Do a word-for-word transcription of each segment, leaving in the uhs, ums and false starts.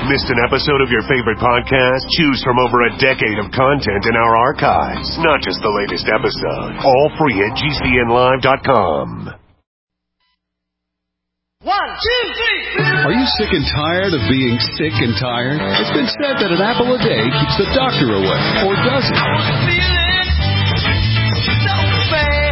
Missed an episode of your favorite podcast? Choose from over a decade of content in our archives. Not just the latest episode. All free at G C N live dot com. One, two, three. Are you sick and tired of being sick and tired? It's been said that an apple a day keeps the doctor away. Or does it? I was feeling so bad.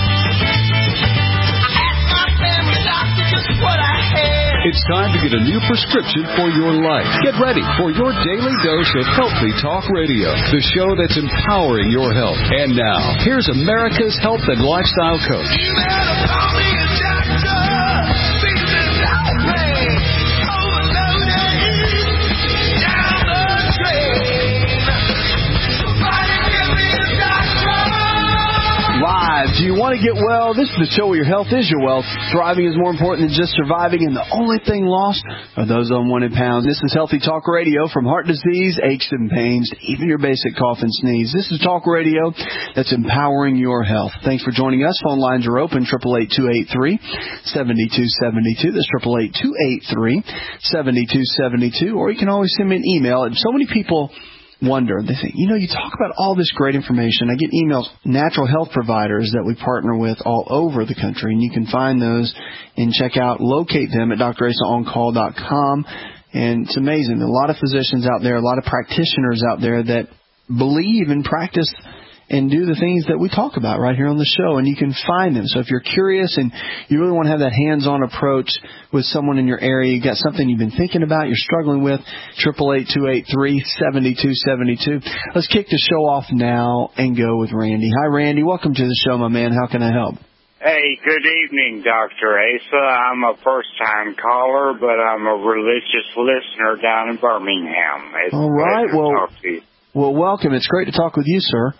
I asked my family doctor just what I had. It's time to get a new prescription for your life. Get ready for your daily dose of Healthy Talk Radio, the show that's empowering your health. And now, here's America's health and lifestyle coach. You better call me a doctor. Feeling like me. Overloaded. Down the drain. Somebody give me a doctor. Live. Do you want to get well? This is the show where your health is your wealth. Thriving is more important than just surviving, and the only thing lost are those unwanted pounds. This is Healthy Talk Radio. From heart disease, aches and pains, to even your basic cough and sneeze. This is Talk Radio that's empowering your health. Thanks for joining us. Phone lines are open, eight eight eight, two eight three, seven two seven two. That's eight eight eight, two eight three, seven two seven two. Or you can always send me an email. And so many people wonder, they think, you know, you talk about all this great information. I get emails, natural health providers that we partner with all over the country, and you can find those and check out, locate them at D R Asa on call dot com. And it's amazing. A lot of physicians out there, a lot of practitioners out there that believe and practice and do the things that we talk about right here on the show, and you can find them. So if you're curious and you really want to have that hands-on approach with someone in your area, you've got something you've been thinking about, you're struggling with, eight eight eight, two eight three, seven two seven two. Let's kick the show off now and go with Randy. Hi, Randy. Welcome to the show, my man. How can I help? Hey, good evening, Doctor Asa. I'm a first-time caller, but I'm a religious listener down in Birmingham. It's All right. Well, well, welcome. It's great to talk with you, sir.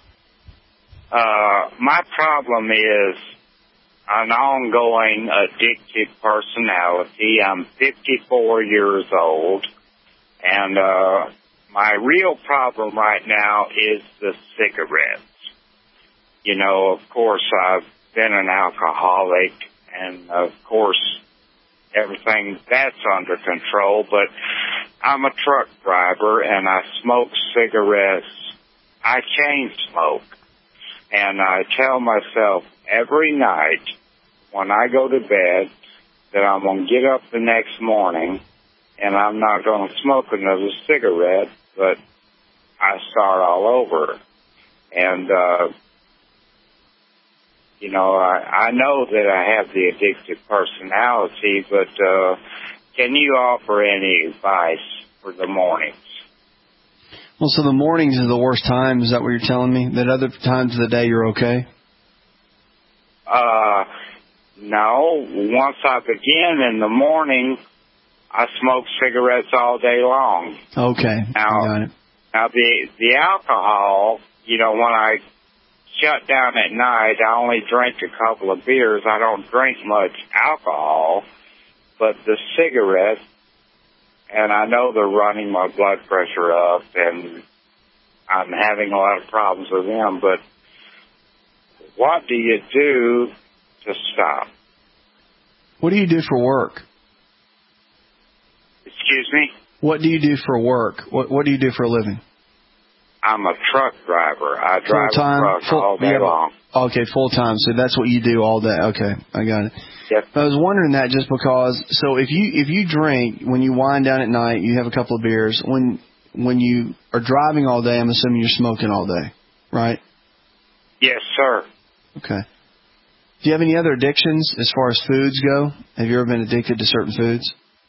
Uh, my problem is an ongoing addictive personality. I'm fifty-four years old, and uh, my real problem right now is the cigarettes. You know, of course, I've been an alcoholic, and of course, everything that's under control, but I'm a truck driver, and I smoke cigarettes. I chain smoke. And I tell myself every night when I go to bed that I'm going to get up the next morning and I'm not going to smoke another cigarette, but I start all over. And, uh, you know, I, I know that I have the addictive personality, but uh, can you offer any advice for the mornings? Well, so the mornings are the worst time. Is that what you're telling me? That other times of the day you're okay? Uh, no. Once I begin in the morning, I smoke cigarettes all day long. Okay. Now, got it. now the the alcohol, you know, when I shut down at night, I only drink a couple of beers. I don't drink much alcohol, but the cigarettes, and I know they're running my blood pressure up, and I'm having a lot of problems with them. But what do you do to stop? What do you do for work? Excuse me? What do you do for work? What What do you do for a living? I'm a truck driver. I drive full-time, a truck full, all day yeah, long. Okay, full-time. So that's what you do all day. Okay, I got it. Yep. I was wondering that just because, so if you if you drink, when you wind down at night, you have a couple of beers. When when you are driving all day, I'm assuming you're smoking all day, right? Yes, sir. Okay. Do you have any other addictions as far as foods go? Have you ever been addicted to certain foods?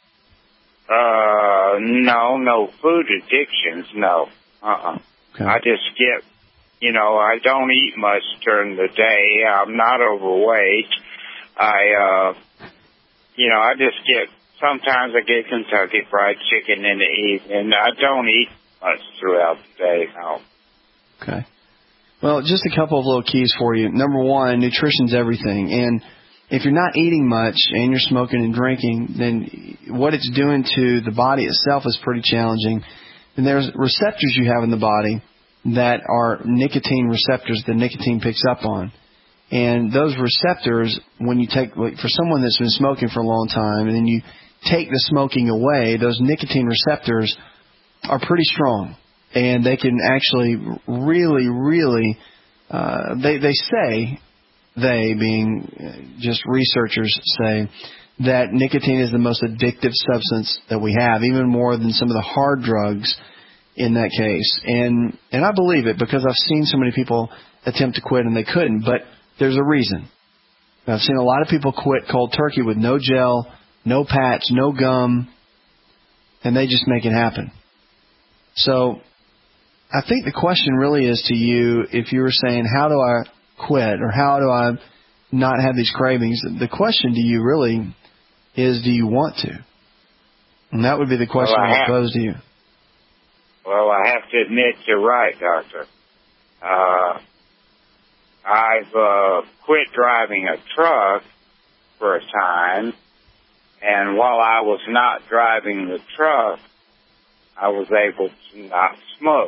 Uh, no, no food addictions, no. Uh-uh. Okay. I just get, you know, I don't eat much during the day. I'm not overweight. I, uh, you know, I just get, sometimes I get Kentucky Fried Chicken in the evening. I don't eat much throughout the day, no. Okay. Well, just a couple of little keys for you. Number one, nutrition's everything. And if you're not eating much and you're smoking and drinking, then what it's doing to the body itself is pretty challenging. And there's receptors you have in the body that are nicotine receptors that nicotine picks up on. And those receptors, when you take, for someone that's been smoking for a long time, and then you take the smoking away, those nicotine receptors are pretty strong. And they can actually really, really, uh, they, they say, they being just researchers say, that nicotine is the most addictive substance that we have, even more than some of the hard drugs in that case. And and I believe it because I've seen so many people attempt to quit and they couldn't, but there's a reason. I've seen a lot of people quit cold turkey with no gel, no patch, no gum, and they just make it happen. So I think the question really is to you, if you were saying, how do I quit or how do I not have these cravings, the question to you really is, do you want to? And that would be the question well, I, I would pose to you. Well, I have to admit you're right, Doctor. Uh, I've uh, quit driving a truck for a time, and while I was not driving the truck, I was able to not smoke.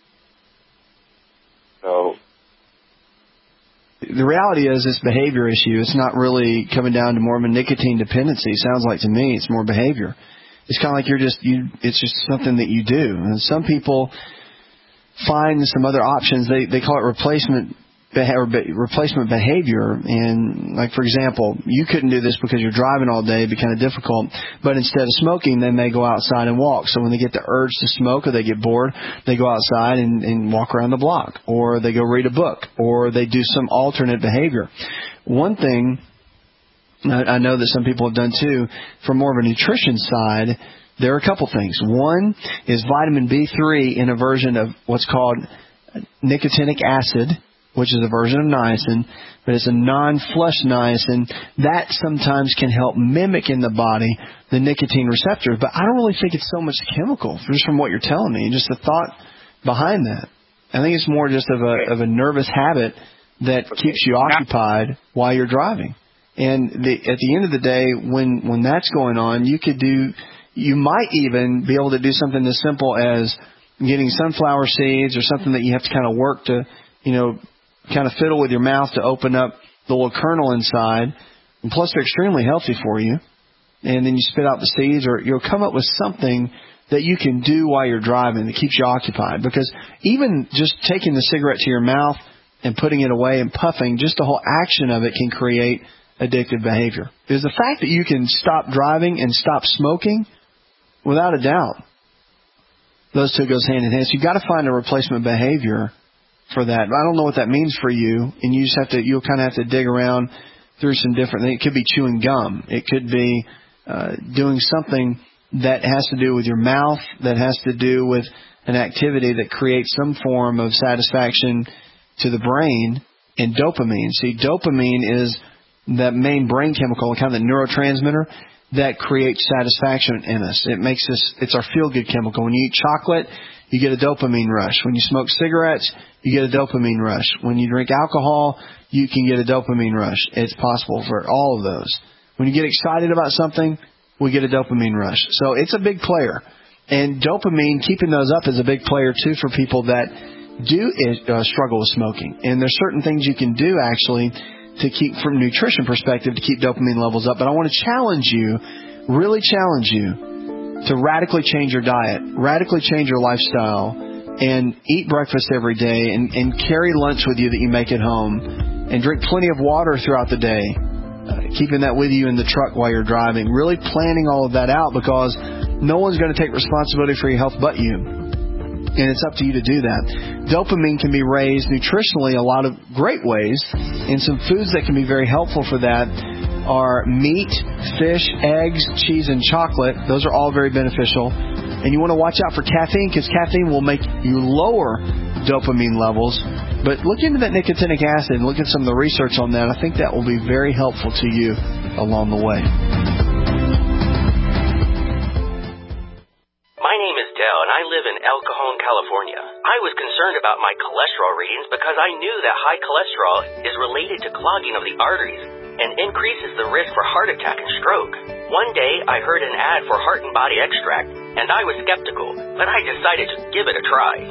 So the reality is this behavior issue. It's not really coming down to more of a nicotine dependency. Sounds like to me it's more behavior. It's kind of like you're just you. It's just something that you do. And some people find some other options. They they call it replacement behavior, replacement behavior. And like for example, you couldn't do this because you're driving all day. It'd be kind of difficult. But instead of smoking, they may go outside and walk. So when they get the urge to smoke or they get bored, they go outside and, and walk around the block, or they go read a book, or they do some alternate behavior. One thing I know that some people have done too, from more of a nutrition side, there are a couple things. One is vitamin B three in a version of what's called nicotinic acid, which is a version of niacin, but it's a non-flush niacin. That sometimes can help mimic in the body the nicotine receptors. But I don't really think it's so much chemical, just from what you're telling me, just the thought behind that. I think it's more just of a of a nervous habit that keeps you occupied while you're driving. And the, at the end of the day, when, when that's going on, you could do, you might even be able to do something as simple as getting sunflower seeds or something that you have to kind of work to, you know, kind of fiddle with your mouth to open up the little kernel inside. And plus, they're extremely healthy for you. And then you spit out the seeds, or you'll come up with something that you can do while you're driving that keeps you occupied. Because even just taking the cigarette to your mouth and putting it away and puffing, just the whole action of it can create addictive behavior. Is the fact that you can stop driving and stop smoking, without a doubt, those two goes hand in hand. So you've got to find a replacement behavior for that. I don't know what that means for you, and you just have to, you'll kind of have to dig around through some different things. It could be chewing gum. It could be uh, doing something that has to do with your mouth, that has to do with an activity that creates some form of satisfaction to the brain, and dopamine. See, dopamine is that main brain chemical, kind of the neurotransmitter that creates satisfaction in us. It makes us, it's our feel-good chemical. When you eat chocolate, you get a dopamine rush. When you smoke cigarettes, you get a dopamine rush. When you drink alcohol, you can get a dopamine rush. It's possible for all of those. When you get excited about something, we get a dopamine rush. So it's a big player. And dopamine, keeping those up is a big player too for people that do uh, struggle with smoking. And there's certain things you can do actually to keep, from a nutrition perspective, to keep dopamine levels up. But I want to challenge you, really challenge you, to radically change your diet, radically change your lifestyle, and eat breakfast every day, and, and carry lunch with you that you make at home, and drink plenty of water throughout the day, uh, keeping that with you in the truck while you're driving. Really planning all of that out, because no one's going to take responsibility for your health but you. And it's up to you to do that. Dopamine can be raised nutritionally a lot of great ways. And some foods that can be very helpful for that are meat, fish, eggs, cheese, and chocolate. Those are all very beneficial. And you want to watch out for caffeine, because caffeine will make you lower dopamine levels. But look into that nicotinic acid and look at some of the research on that. I think that will be very helpful to you along the way. My name is Dell, and I live in El Cajon, California. I was concerned about my cholesterol readings because I knew that high cholesterol is related to clogging of the arteries and increases the risk for heart attack and stroke. One day, I heard an ad for Heart and Body Extract, and I was skeptical, but I decided to give it a try.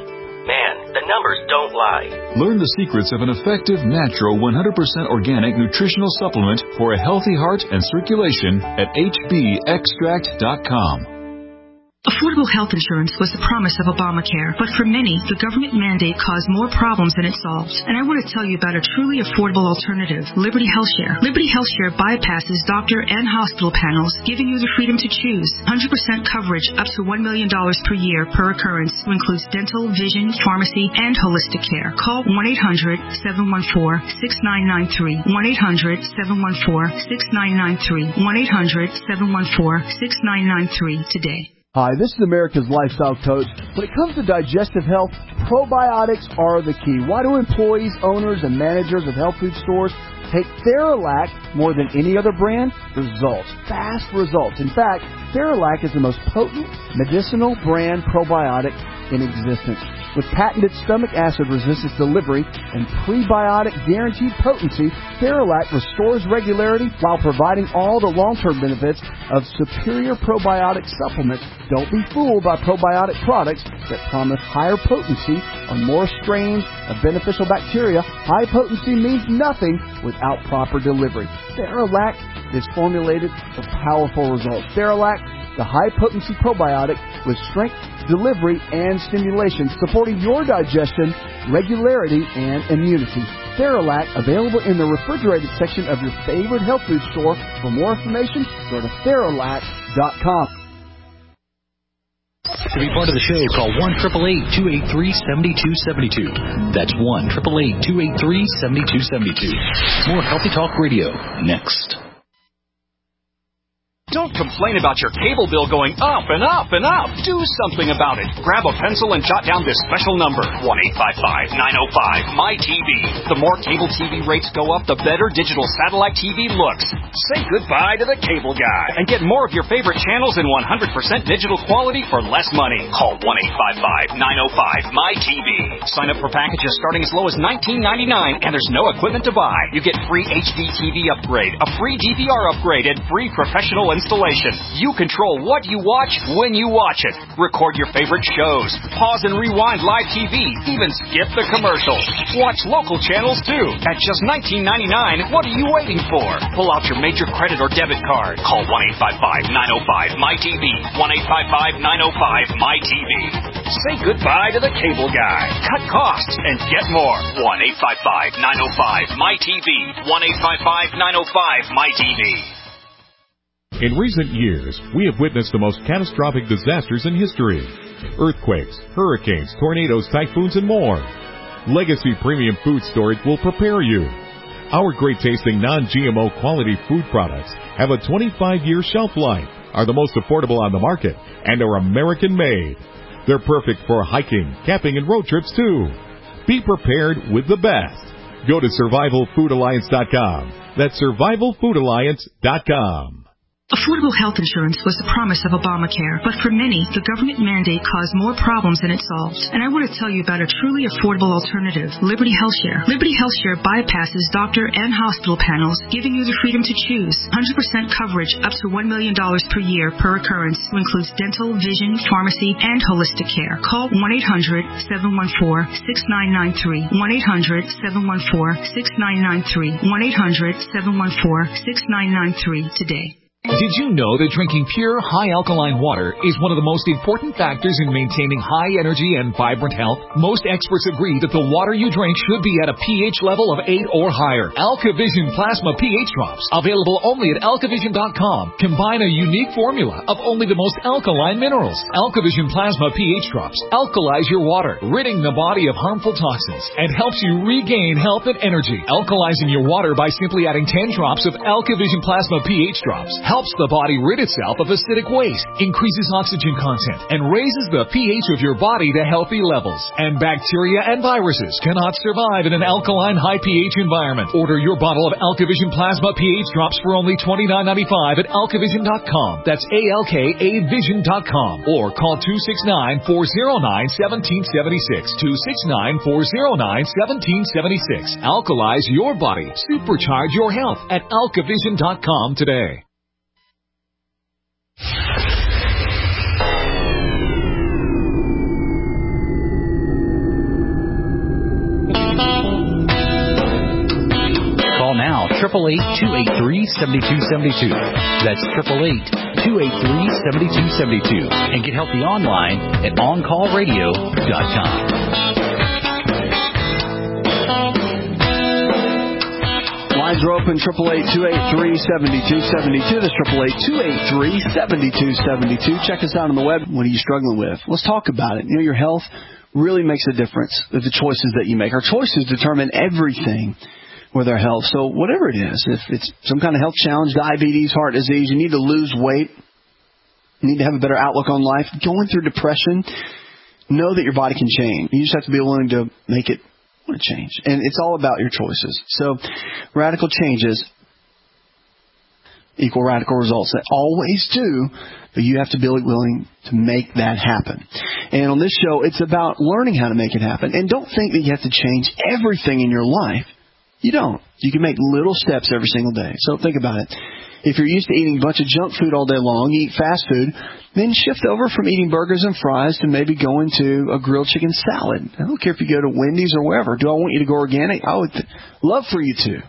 Man, the numbers don't lie. Learn the secrets of an effective, natural, one hundred percent organic nutritional supplement for a healthy heart and circulation at H B extract dot com. Affordable health insurance was the promise of Obamacare, but for many, the government mandate caused more problems than it solved. And I want to tell you about a truly affordable alternative, Liberty HealthShare. Liberty HealthShare bypasses doctor and hospital panels, giving you the freedom to choose. one hundred percent coverage up to one million dollars per year per occurrence, who includes dental, vision, pharmacy, and holistic care. Call one eight hundred, seven one four, six nine nine three, one eight hundred, seven one four, six nine nine three, one eight hundred, seven one four, six nine nine three today. Hi, this is America's Lifestyle Coach. When it comes to digestive health, probiotics are the key. Why do employees, owners, and managers of health food stores take Theralac more than any other brand? Results. Fast results. In fact, Theralac is the most potent medicinal brand probiotic in existence. With patented stomach acid resistance delivery and prebiotic guaranteed potency, Theralac restores regularity while providing all the long-term benefits of superior probiotic supplements. Don't be fooled by probiotic products that promise higher potency or more strains of beneficial bacteria. High potency means nothing without proper delivery. Theralac is formulated for powerful results. Theralac, the high-potency probiotic with strength, delivery, and stimulation, supporting your digestion, regularity, and immunity. Theralac, available in the refrigerated section of your favorite health food store. For more information, go to Theralac dot com. To be part of the show, call one eight eight eight, two eight three, seven two seven two. That's one eight eight eight, two eight three, seven two seven two. More Healthy Talk Radio next. Don't complain about your cable bill going up and up and up. Do something about it. Grab a pencil and jot down this special number, one eight five five, nine oh five, M Y T V. The more cable T V rates go up, the better digital satellite T V looks. Say goodbye to the cable guy and get more of your favorite channels in one hundred percent digital quality for less money. Call one eight five five, nine oh five, M Y T V. Sign up for packages starting as low as nineteen ninety-nine, and there's no equipment to buy. You get free H D T V upgrade, a free D V R upgrade, and free professional installation. You control what you watch when you watch it. Record your favorite shows. Pause and rewind live T V. Even skip the commercials. Watch local channels too. At just nineteen ninety-nine, what are you waiting for? Pull out your major credit or debit card. Call one eight five five, nine oh five, M Y T V. one eight five five, nine oh five, M Y T V. Say goodbye to the cable guy. Cut costs and get more. one eight five five, nine oh five, M Y T V. one eight five five, nine oh five, M Y T V. In recent years, we have witnessed the most catastrophic disasters in history. Earthquakes, hurricanes, tornadoes, typhoons, and more. Legacy Premium Food Storage will prepare you. Our great-tasting non-G M O quality food products have a twenty-five year shelf life, are the most affordable on the market, and are American-made. They're perfect for hiking, camping, and road trips, too. Be prepared with the best. Go to survival food alliance dot com. That's survival food alliance dot com. Affordable health insurance was the promise of Obamacare, but for many, the government mandate caused more problems than it solved. And I want to tell you about a truly affordable alternative, Liberty HealthShare. Liberty HealthShare bypasses doctor and hospital panels, giving you the freedom to choose. one hundred percent coverage up to one million dollars per year per occurrence, who includes dental, vision, pharmacy, and holistic care. Call one eight hundred, seven one four, six nine nine three, one eight hundred, seven one four, six nine nine three, one eight hundred, seven one four, six nine nine three today. Did you know that drinking pure, high-alkaline water is one of the most important factors in maintaining high energy and vibrant health? Most experts agree that the water you drink should be at a pH level of eight or higher. AlkaVision Plasma pH Drops, available only at alkavision dot com, combine a unique formula of only the most alkaline minerals. AlkaVision Plasma pH Drops alkalize your water, ridding the body of harmful toxins, and helps you regain health and energy. Alkalizing your water by simply adding ten drops of AlkaVision Plasma pH Drops helps the body rid itself of acidic waste, increases oxygen content, and raises the pH of your body to healthy levels. And bacteria and viruses cannot survive in an alkaline high pH environment. Order your bottle of AlkaVision Plasma pH Drops for only twenty-nine ninety-five at alkavision dot com. That's A L K A vision dot com. Or call two six nine, four oh nine, one seven seven six. two six nine, four oh nine, one seven seven six. Alkalize your body. Supercharge your health at alkavision dot com today. eight eight eight, two eight three, seven two seven two. That's eight eight eight, two eight three, seven two seven two. And get healthy online at on call radio dot com. Lines are open, eight eight eight, two eight three, seven two seven two. That's eight eight eight, two eight three, seven two seven two. Check us out on the web. What are you struggling with? Let's talk about it. You know, your health really makes a difference with the choices that you make. Our choices determine everything with our health. So whatever it is, if it's some kind of health challenge, diabetes, heart disease, you need to lose weight, you need to have a better outlook on life, going through depression, know that your body can change. You just have to be willing to make it want to change. And it's all about your choices. So radical changes equal radical results. They always do, but you have to be willing to make that happen. And on this show, it's about learning how to make it happen. And don't think that you have to change everything in your life. You don't. You can make little steps every single day. So think about it. If you're used to eating a bunch of junk food all day long, you eat fast food, then shift over from eating burgers and fries to maybe going to a grilled chicken salad. I don't care if you go to Wendy's or wherever. Do I want you to go organic? I would th- love for you to.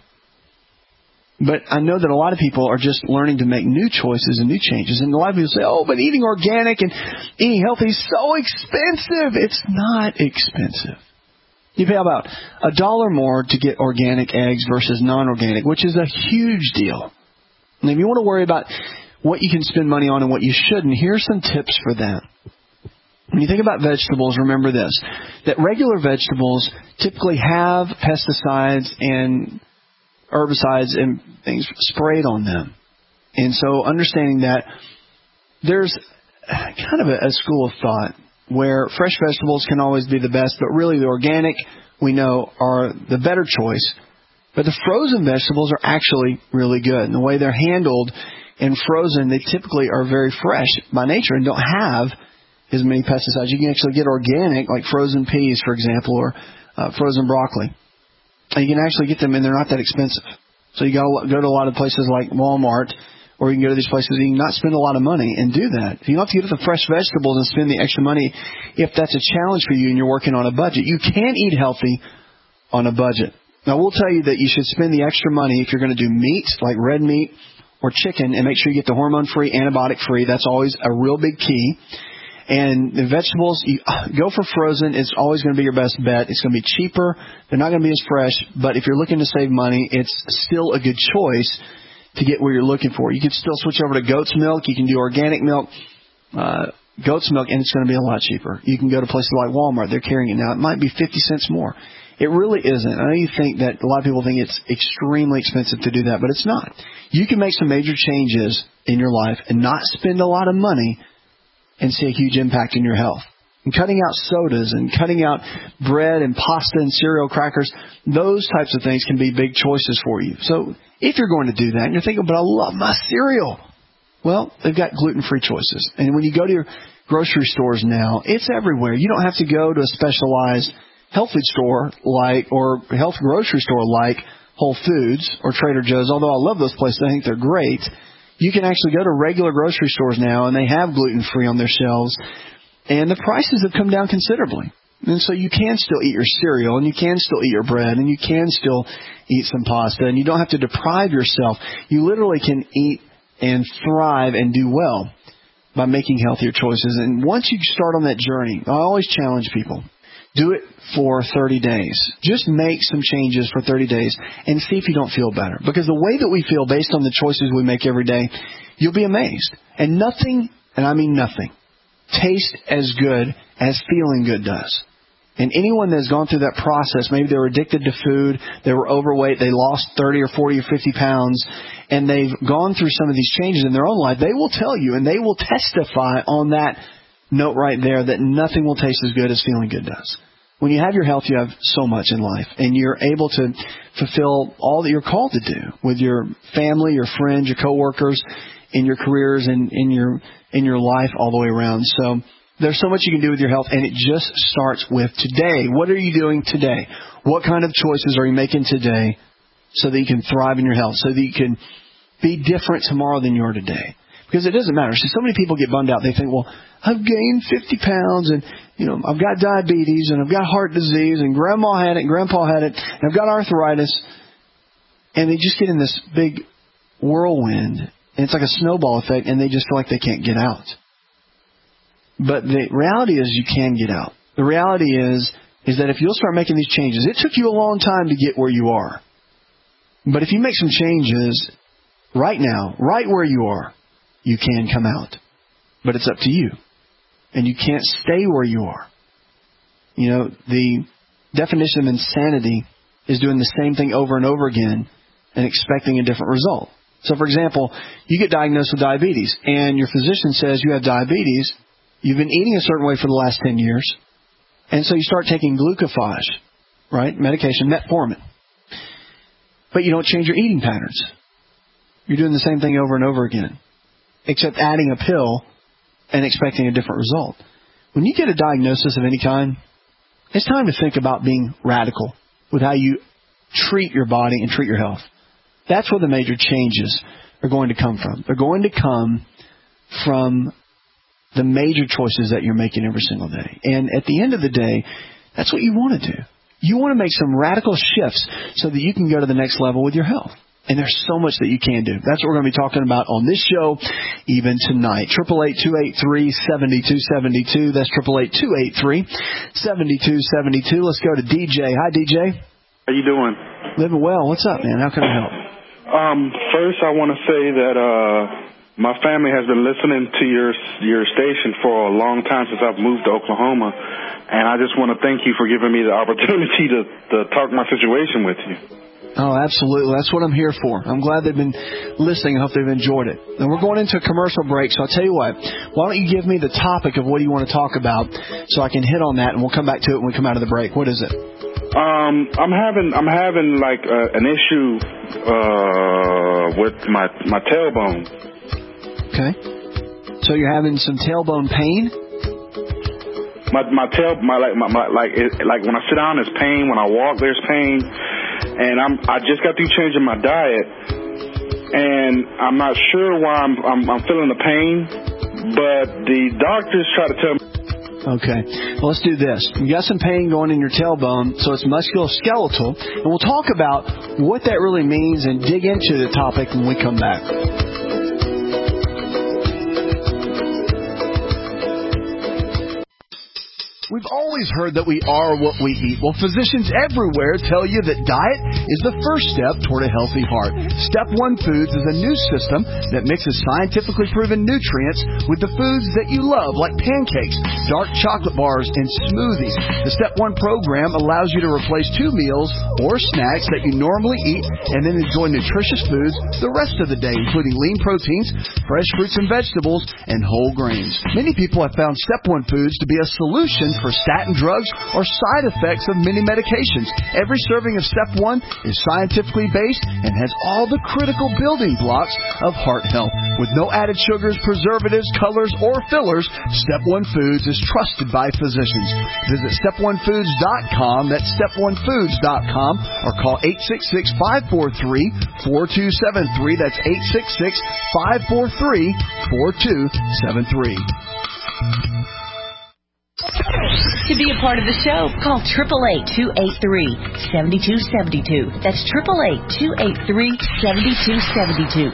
But I know that a lot of people are just learning to make new choices and new changes. And a lot of people say, oh, but eating organic and eating healthy is so expensive. It's not expensive. You pay about a dollar more to get organic eggs versus non-organic, which is a huge deal. And if you want to worry about what you can spend money on and what you shouldn't, here's some tips for that. When you think about vegetables, remember this, that regular vegetables typically have pesticides and herbicides and things sprayed on them. And so understanding that, there's kind of a, a school of thought where fresh vegetables can always be the best, but really the organic, we know, are the better choice. But the frozen vegetables are actually really good. And the way they're handled and frozen, they typically are very fresh by nature and don't have as many pesticides. You can actually get organic, like frozen peas, for example, or uh, frozen broccoli. And you can actually get them, and they're not that expensive. So you got to go to a lot of places like Walmart, or you can go to these places and you can not spend a lot of money and do that. If you don't have to get the fresh vegetables and spend the extra money, if that's a challenge for you and you're working on a budget, you can eat healthy on a budget. Now, we'll tell you that you should spend the extra money if you're going to do meat, like red meat or chicken, and make sure you get the hormone-free, antibiotic-free. That's always a real big key. And the vegetables, you go for frozen. It's always going to be your best bet. It's going to be cheaper. They're not going to be as fresh. But if you're looking to save money, it's still a good choice to get where you're looking for. You can still switch over to goat's milk. You can do organic milk, uh, goat's milk, and it's going to be a lot cheaper. You can go to places like Walmart. They're carrying it now. It might be fifty cents more. It really isn't. I know you think that a lot of people think it's extremely expensive to do that, but it's not. You can make some major changes in your life and not spend a lot of money and see a huge impact in your health. And cutting out sodas and cutting out bread and pasta and cereal crackers, those types of things can be big choices for you. So if you're going to do that and you're thinking, but I love my cereal, well, they've got gluten-free choices. And when you go to your grocery stores now, it's everywhere. You don't have to go to a specialized health food store like, or health grocery store like Whole Foods or Trader Joe's, although I love those places. I think they're great. You can actually go to regular grocery stores now, and they have gluten-free on their shelves, and the prices have come down considerably. And so you can still eat your cereal, and you can still eat your bread, and you can still eat some pasta, and you don't have to deprive yourself. You literally can eat and thrive and do well by making healthier choices. And once you start on that journey, I always challenge people, do it for thirty days. Just make some changes for thirty days and see if you don't feel better. Because the way that we feel based on the choices we make every day, you'll be amazed. And nothing, and I mean nothing, tastes as good as feeling good does. And anyone that's gone through that process, maybe they were addicted to food, they were overweight, they lost thirty or forty or fifty pounds, and they've gone through some of these changes in their own life, they will tell you and they will testify on that note right there that nothing will taste as good as feeling good does. When you have your health, you have so much in life, and you're able to fulfill all that you're called to do with your family, your friends, your coworkers, in your careers, and in your in your life all the way around. So there's so much you can do with your health, and it just starts with today. What are you doing today? What kind of choices are you making today so that you can thrive in your health, so that you can be different tomorrow than you are today? Because it doesn't matter. See, so many people get bummed out. They think, well, I've gained fifty pounds and, you know, I've got diabetes and I've got heart disease and grandma had it and grandpa had it and I've got arthritis. and they just get in this big whirlwind, and it's like a snowball effect, and they just feel like they can't get out. But the reality is you can get out. The reality is is that if you'll start making these changes, it took you a long time to get where you are. But if you make some changes right now, right where you are, you can come out. But it's up to you. And you can't stay where you are. You know, the definition of insanity is doing the same thing over and over again and expecting a different result. So, for example, you get diagnosed with diabetes, and your physician says you have diabetes. You've been eating a certain way for the last ten years, and so you start taking glucophage, right, medication, metformin. But you don't change your eating patterns. You're doing the same thing over and over again, except adding a pill and expecting a different result. When you get a diagnosis of any kind, it's time to think about being radical with how you treat your body and treat your health. That's where the major changes are going to come from. They're going to come from the major choices that you're making every single day. And at the end of the day, that's what you want to do. You want to make some radical shifts so that you can go to the next level with your health. And there's so much that you can do. That's what we're going to be talking about on this show, even tonight. eight eight eight, two eight three, seven two seven two. That's eight eight eight, two eight three, seven two seven two. Let's go to D J. Hi, D J. How you doing? Living well. What's up, man? How can I help? Um, first, I want to say that uh, my family has been listening to your your station for a long time since I've moved to Oklahoma, and I just want to thank you for giving me the opportunity to, to talk my situation with you. Oh, absolutely. That's what I'm here for. I'm glad they've been listening. I hope they've enjoyed it. And we're going into a commercial break, so I'll tell you what. Why don't you give me the topic of what you want to talk about so I can hit on that, and we'll come back to it when we come out of the break. What is it? Um, I'm having I'm having like uh, an issue uh, with my my tailbone. Okay. So you're having some tailbone pain? My my tail my like my, my like it, like when I sit down there's pain, when I walk there's pain, and I'm I just got through changing my diet, and I'm not sure why I'm I'm, I'm feeling the pain, but the doctors try to tell me. Okay, well, let's do this. You got some pain going in your tailbone, so it's musculoskeletal, and we'll talk about what that really means and dig into the topic when we come back. We've always heard that we are what we eat. Well, physicians everywhere tell you that diet is the first step toward a healthy heart. Step One Foods is a new system that mixes scientifically proven nutrients with the foods that you love, like pancakes, dark chocolate bars, and smoothies. The Step One program allows you to replace two meals or snacks that you normally eat and then enjoy nutritious foods the rest of the day, including lean proteins, fresh fruits and vegetables, and whole grains. Many people have found Step One Foods to be a solution for statin drugs or side effects of many medications. Every serving of Step One is scientifically based and has all the critical building blocks of heart health. With no added sugars, preservatives, colors, or fillers, Step One Foods is trusted by physicians. Visit step one foods dot com, that's step one foods dot com, or call eight six six, five four three, four two seven three, that's eight six six, five four three, four two seven three. To be a part of the show, call eight eight eight, two eight three, seven two seven two. That's eight eight eight, two eight three, seven two seven two.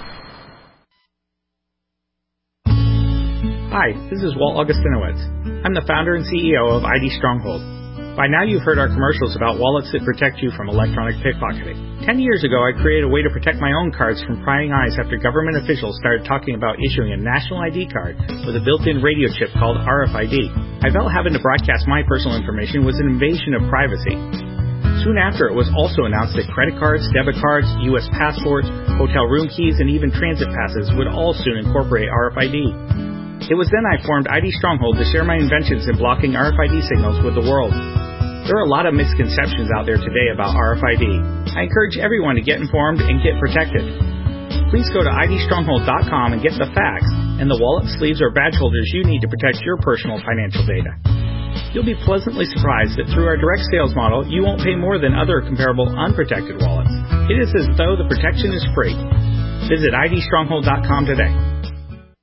Hi, this is Walt Augustinowitz. I'm the founder and C E O of I D Stronghold. By now you've heard our commercials about wallets that protect you from electronic pickpocketing. Ten years ago, I created a way to protect my own cards from prying eyes after government officials started talking about issuing a national I D card with a built-in radio chip called R F I D. I felt having to broadcast my personal information was an invasion of privacy. Soon after, it was also announced that credit cards, debit cards, U S passports, hotel room keys, and even transit passes would all soon incorporate R F I D. It was then I formed I D Stronghold to share my inventions in blocking R F I D signals with the world. There are a lot of misconceptions out there today about R F I D. I encourage everyone to get informed and get protected. Please go to I D stronghold dot com and get the facts and the wallet, sleeves, or badge holders you need to protect your personal financial data. You'll be pleasantly surprised that through our direct sales model, you won't pay more than other comparable unprotected wallets. It is as though the protection is free. Visit I D stronghold dot com today.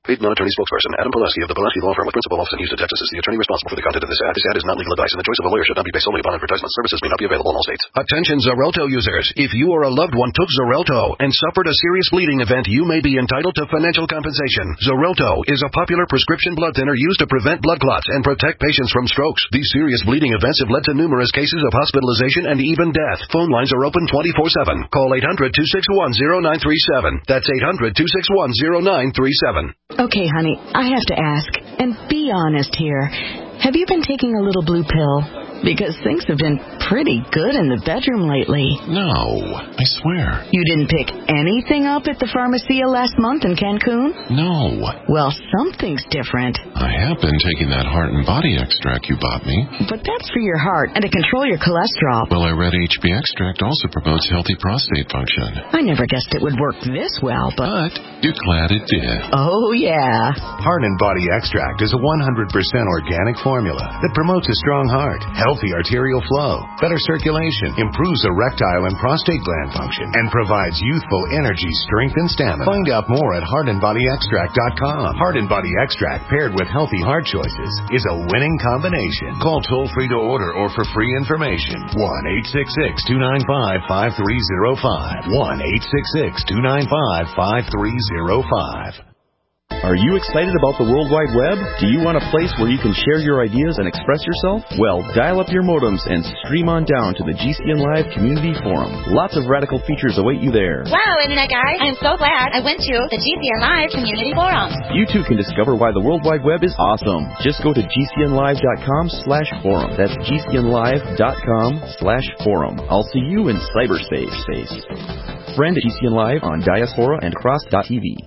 Paid non-attorney spokesperson Adam Pulaski of the Pulaski Law Firm with principal office in Houston, Texas is the attorney responsible for the content of this ad. This ad is not legal advice, and the choice of a lawyer should not be based solely upon advertisement. Services may not be available in all states. Attention Xarelto users. If you or a loved one took Xarelto and suffered a serious bleeding event, you may be entitled to financial compensation. Xarelto is a popular prescription blood thinner used to prevent blood clots and protect patients from strokes. These serious bleeding events have led to numerous cases of hospitalization and even death. Phone lines are open twenty-four seven. Call eight hundred, two six one, zero nine three seven. That's eight hundred, two six one, zero nine three seven. Okay, honey, I have to ask, and be honest here. Have you been taking a little blue pill? Because things have been pretty good in the bedroom lately. No, I swear. You didn't pick anything up at the Pharmacia last month in Cancun? No. Well, something's different. I have been taking that heart and body extract you bought me. But that's for your heart and to control your cholesterol. Well, I read H B extract also promotes healthy prostate function. I never guessed it would work this well, but... But you're glad it did. Oh, yeah. Heart and Body Extract is a one hundred percent organic formula that promotes a strong heart, healthy arterial flow, better circulation, improves erectile and prostate gland function, and provides youthful energy, strength, and stamina. Find out more at heart and body extract dot com. Heart and Body Extract paired with healthy heart choices is a winning combination. Call toll-free to order or for free information. one eight six six, two nine five, five three zero five. one eight six six, two nine five, five three zero five. Are you excited about the World Wide Web? Do you want a place where you can share your ideas and express yourself? Well, dial up your modems and stream on down to the G C N Live Community Forum. Lots of radical features await you there. Wow, Internet guys, I'm so glad I went to the G C N Live Community Forum. You too can discover why the World Wide Web is awesome. Just go to G C N live dot com slash forum. That's G C N live dot com slash forum. I'll see you in cyberspace. Friend G C N Live on Diaspora and Cross dot T V.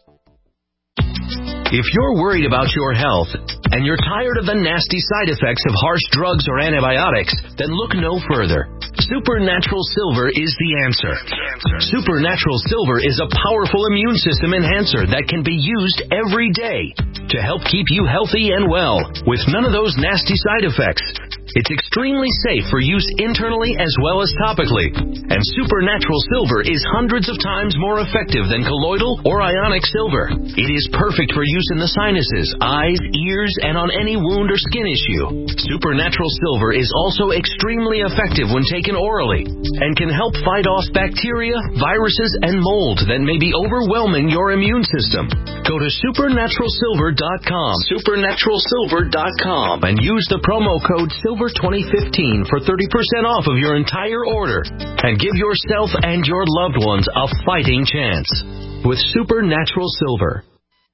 If you're worried about your health and you're tired of the nasty side effects of harsh drugs or antibiotics, then look no further. Supernatural Silver is the answer. Supernatural Silver is a powerful immune system enhancer that can be used every day to help keep you healthy and well with none of those nasty side effects. It's extremely safe for use internally as well as topically. And Supernatural Silver is hundreds of times more effective than colloidal or ionic silver. It is perfect for use in the sinuses, eyes, ears, and on any wound or skin issue. Supernatural Silver is also extremely effective when taken orally and can help fight off bacteria, viruses, and mold that may be overwhelming your immune system. Go to supernatural silver dot com, supernatural silver dot com, and use the promo code SILVER twenty fifteen for thirty percent off of your entire order and give yourself and your loved ones a fighting chance with Supernatural Silver.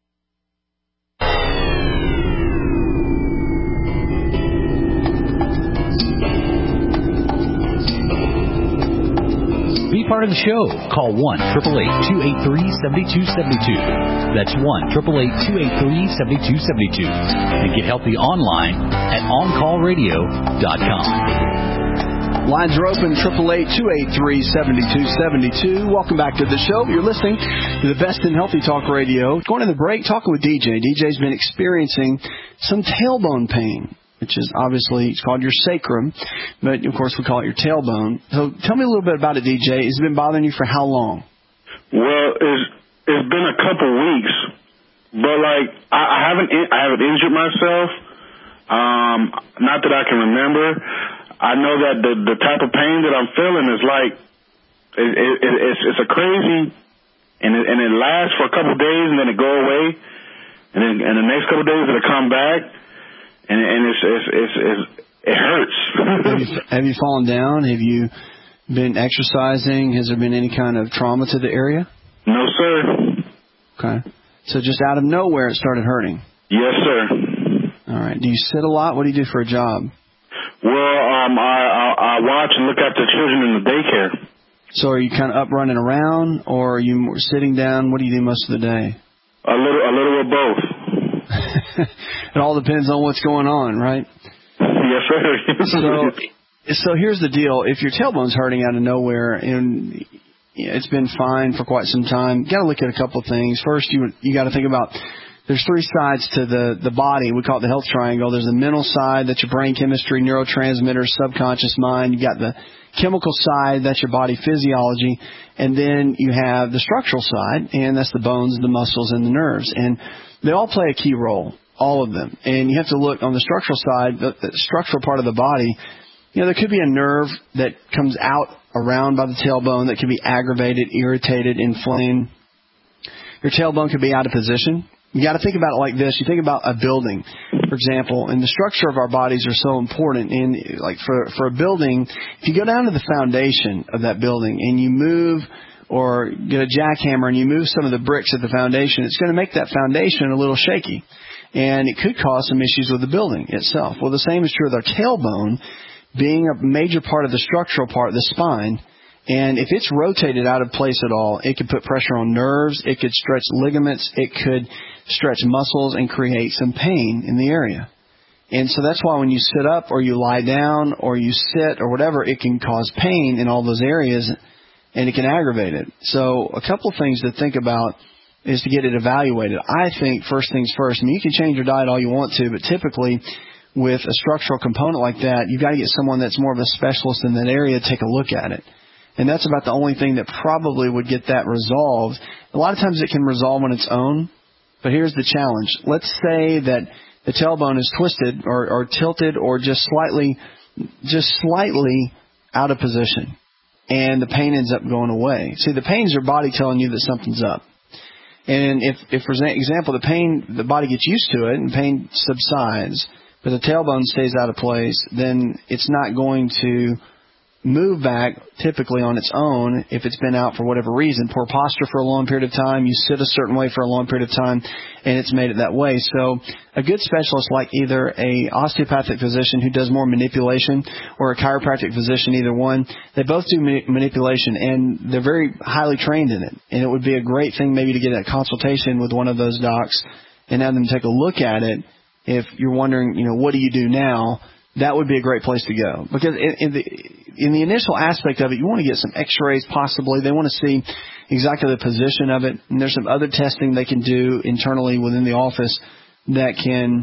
Be part of the show. Call one eight eight eight, two eight three, seven two seven two. That's one eight eight eight, two eight three, seven two seven two. And get healthy online at on call radio dot com. Lines are open, eight eight eight, two eight three, seven two seven two. Welcome back to the show. You're listening to the best in healthy talk radio. Going to the break, talking with D J. D J's been experiencing some tailbone pain, which is obviously, it's called your sacrum, but of course we call it your tailbone. So tell me a little bit about it, D J. Has it been bothering you for how long? Well, it's, it's been a couple weeks, but like I, I haven't I haven't injured myself. Um, not that I can remember. I know that the the type of pain that I'm feeling is like it, it, it, it's it's a crazy, and it, and it lasts for a couple of days and then it go away, and then and the next couple of days it'll come back. And, and it's, it's, it's, it's, it hurts. have, you, have you fallen down? Have you been exercising? Has there been any kind of trauma to the area? No, sir. Okay. So just out of nowhere it started hurting? Yes, sir. All right. Do you sit a lot? What do you do for a job? Well, um, I, I, I watch and look after children in the daycare. So are you kind of up running around, or are you more sitting down? What do you do most of the day? A little, a little of both. It all depends on what's going on, right? Yes, sir. so, so here's the deal. If your tailbone's hurting out of nowhere and it's been fine for quite some time, you got to look at a couple of things. First, you you got to think about there's three sides to the, the body. We call it the health triangle. There's the mental side, that's your brain chemistry, neurotransmitters, subconscious mind. You got the chemical side, that's your body physiology. And then you have the structural side, and that's the bones, the muscles, and the nerves. And they all play a key role, all of them. And you have to look on the structural side, the, the structural part of the body. You know, there could be a nerve that comes out around by the tailbone that could be aggravated, irritated, inflamed. Your tailbone could be out of position. You got to think about it like this. You think about a building, for example, and the structure of our bodies are so important. And like for for a building, if you go down to the foundation of that building and you move or get a jackhammer and you move some of the bricks at the foundation, it's going to make that foundation a little shaky, and it could cause some issues with the building itself. Well, the same is true with our tailbone, being a major part of the structural part of the spine. And if it's rotated out of place at all, it could put pressure on nerves, it could stretch ligaments, it could stretch muscles and create some pain in the area. And so that's why when you sit up or you lie down or you sit or whatever, it can cause pain in all those areas and it can aggravate it. So a couple of things to think about is to get it evaluated. I think first things first, I mean, you can change your diet all you want to, but typically with a structural component like that, you've got to get someone that's more of a specialist in that area to take a look at it. And that's about the only thing that probably would get that resolved. A lot of times it can resolve on its own, but here's the challenge. Let's say that the tailbone is twisted or, or tilted or just slightly, just slightly out of position, and the pain ends up going away. See, the pain is your body telling you that something's up. And if, if for example, the pain, the body gets used to it and pain subsides, but the tailbone stays out of place, then it's not going to move back typically on its own if it's been out for whatever reason. Poor posture for a long period of time, you sit a certain way for a long period of time, and it's made it that way. So a good specialist like either a osteopathic physician who does more manipulation or a chiropractic physician, either one, they both do manipulation, and they're very highly trained in it. And it would be a great thing maybe to get a consultation with one of those docs and have them take a look at it. If you're wondering, you know, what do you do now, that would be a great place to go. Because in, in the in the initial aspect of it, you want to get some x-rays possibly. They want to see exactly the position of it. And there's some other testing they can do internally within the office that can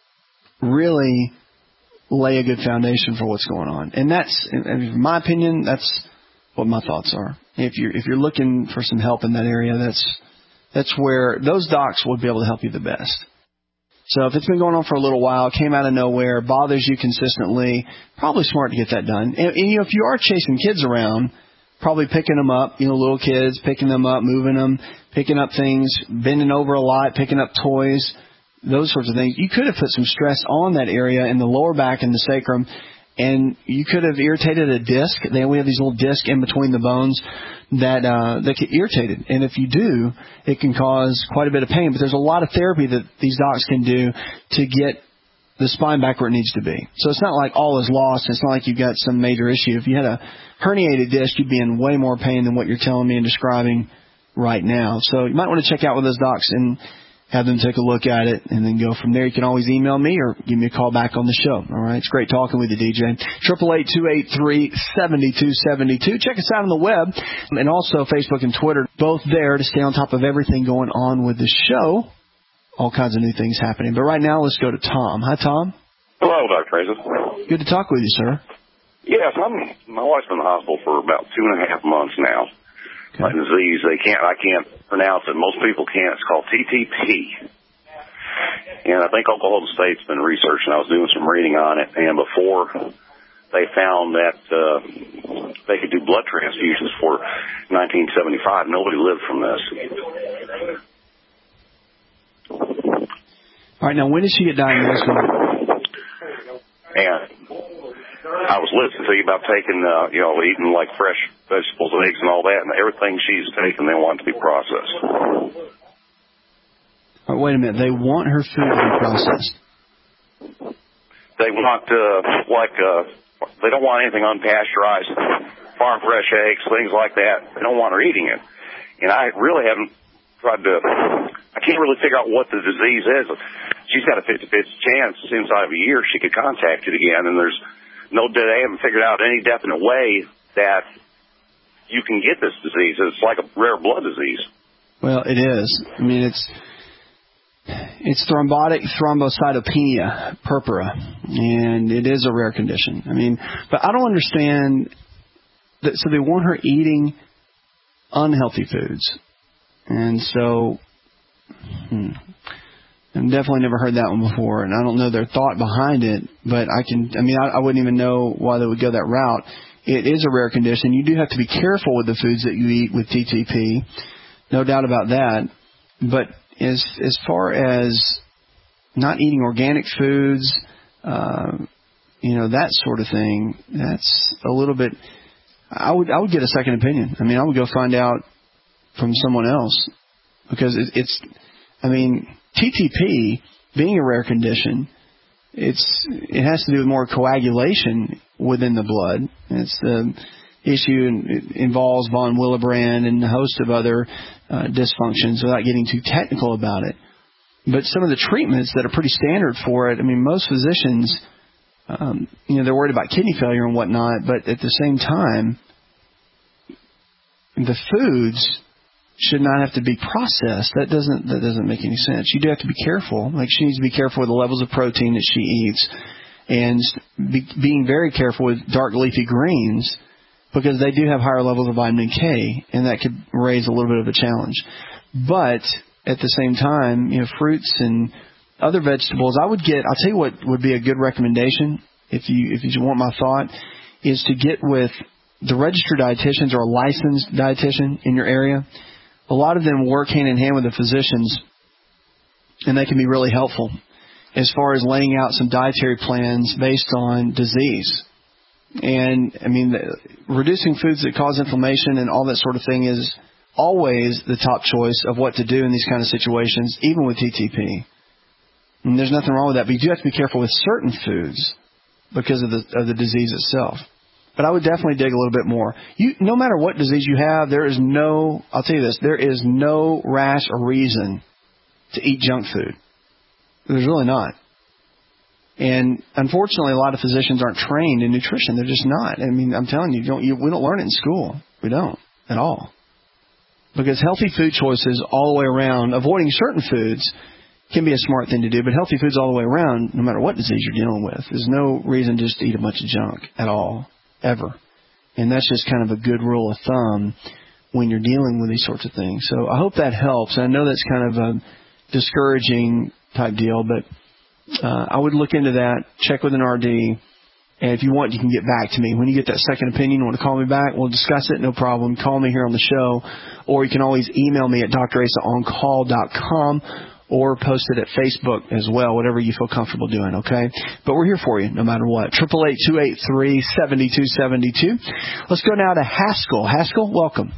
really lay a good foundation for what's going on. And that's, in my opinion, that's what my thoughts are. If you're, if you're looking for some help in that area, that's, that's where those docs would be able to help you the best. So if it's been going on for a little while, came out of nowhere, bothers you consistently, probably smart to get that done. And, and you know, if you are chasing kids around, probably picking them up, you know, little kids, picking them up, moving them, picking up things, bending over a lot, picking up toys, those sorts of things. You could have put some stress on that area in the lower back and the sacrum, and you could have irritated a disc. Then we have these little discs in between the bones that uh, that get irritated. And if you do, it can cause quite a bit of pain. But there's a lot of therapy that these docs can do to get the spine back where it needs to be. So it's not like all is lost. It's not like you've got some major issue. If you had a herniated disc, you'd be in way more pain than what you're telling me and describing right now. So you might want to check out with those docs and have them take a look at it, and then go from there. You can always email me or give me a call back on the show. All right, it's great talking with you, D J. eight eight eight, two eight three, seven two seven two. Check us out on the web and also Facebook and Twitter, both there to stay on top of everything going on with the show. All kinds of new things happening. But right now, let's go to Tom. Hi, Tom. Hello, Doctor Fraser. Good to talk with you, sir. Yes, I'm. My wife's been in the hospital for about two and a half months now. My disease, they can't, I can't pronounce it. Most people can't. It's called T T P. And I think Oklahoma State's been researching. I was doing some reading on it, and before they found that uh, they could do blood transfusions for nineteen seventy-five, nobody lived from this. All right, now when did she get diagnosed with it? And I was listening to you about taking, uh, you know, eating like fresh vegetables and eggs and all that, and everything she's taking, they want it to be processed. All right, wait a minute. They want her food to be processed. They want, uh, like, uh, they don't want anything unpasteurized, farm fresh eggs, things like that. They don't want her eating it. And I really haven't tried to, I can't really figure out what the disease is. She's got a fifty-fifty chance inside of a year she could contact it again, and there's no, they haven't figured out any definite way that you can get this disease. It's like a rare blood disease. Well, it is. I mean, it's it's thrombotic thrombocytopenia purpura, and it is a rare condition. I mean, but I don't understand that. So they want her eating unhealthy foods, and so hmm, I've definitely never heard that one before, and I don't know their thought behind it, but I can, I mean, I, I wouldn't even know why they would go that route. It is a rare condition. You do have to be careful with the foods that you eat with T T P, no doubt about that. But as as far as not eating organic foods, uh, you know, that sort of thing, that's a little bit. I would I would get a second opinion. I mean, I would go find out from someone else, because it, it's. I mean, T T P being a rare condition, it's it has to do with more coagulation within the blood. It's the issue, and it involves von Willebrand and a host of other uh, dysfunctions without getting too technical about it. But some of the treatments that are pretty standard for it, I mean, most physicians, um, you know, they're worried about kidney failure and whatnot, but at the same time, the foods should not have to be processed. That doesn't that doesn't make any sense. You do have to be careful. Like, she needs to be careful with the levels of protein that she eats, and be, being very careful with dark leafy greens, because they do have higher levels of vitamin K, and that could raise a little bit of a challenge. But at the same time, you know, fruits and other vegetables, I would get, I'll tell you what would be a good recommendation, if you if you want my thought, is to get with the registered dietitians or a licensed dietitian in your area. A lot of them work hand in hand with the physicians, and they can be really helpful as far as laying out some dietary plans based on disease. And, I mean, the, reducing foods that cause inflammation and all that sort of thing is always the top choice of what to do in these kind of situations, even with T T P. And there's nothing wrong with that, but you do have to be careful with certain foods because of the of the disease itself. But I would definitely dig a little bit more. You, no matter what disease you have, there is no, I'll tell you this, there is no rash or reason to eat junk food. There's really not. And unfortunately, a lot of physicians aren't trained in nutrition. They're just not. I mean, I'm telling you, you don't, you, we don't learn it in school. We don't at all. Because healthy food choices all the way around, avoiding certain foods can be a smart thing to do, but healthy foods all the way around, no matter what disease you're dealing with, there's no reason just to eat a bunch of junk at all. Ever. And that's just kind of a good rule of thumb when you're dealing with these sorts of things. So I hope that helps. I know that's kind of a discouraging type deal, but uh, I would look into that, check with an R D, and if you want, you can get back to me. When you get that second opinion, you want to call me back, we'll discuss it, no problem. Call me here on the show, or you can always email me at d r asa on call dot com, or post it at Facebook as well, whatever you feel comfortable doing, okay? But we're here for you no matter what. eight eight eight, two eight three, seven two seven two. Let's go now to Haskell. Haskell, welcome.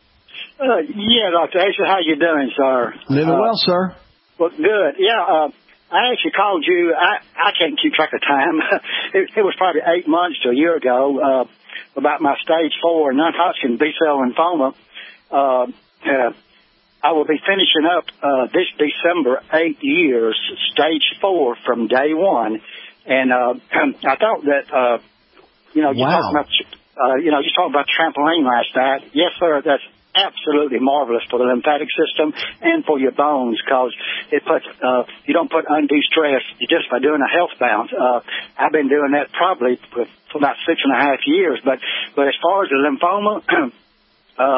Uh, yeah, Doctor Asa, how you doing, sir? Living uh, well, sir. Well, good. Yeah, uh, I actually called you. I, I can't keep track of time. it, it was probably eight months to a year ago uh, about my stage four non-Hodgkin B-cell lymphoma. Uh, uh, I will be finishing up uh, this December eight years, stage four from day one, and uh, I thought that uh, you know you wow. talked about uh, you know you talked about trampoline last night. Yes, sir, that's absolutely marvelous for the lymphatic system and for your bones, because it puts uh, you don't put undue stress just by doing a health bounce. Uh, I've been doing that probably for, for about six and a half years, but but as far as the lymphoma, uh,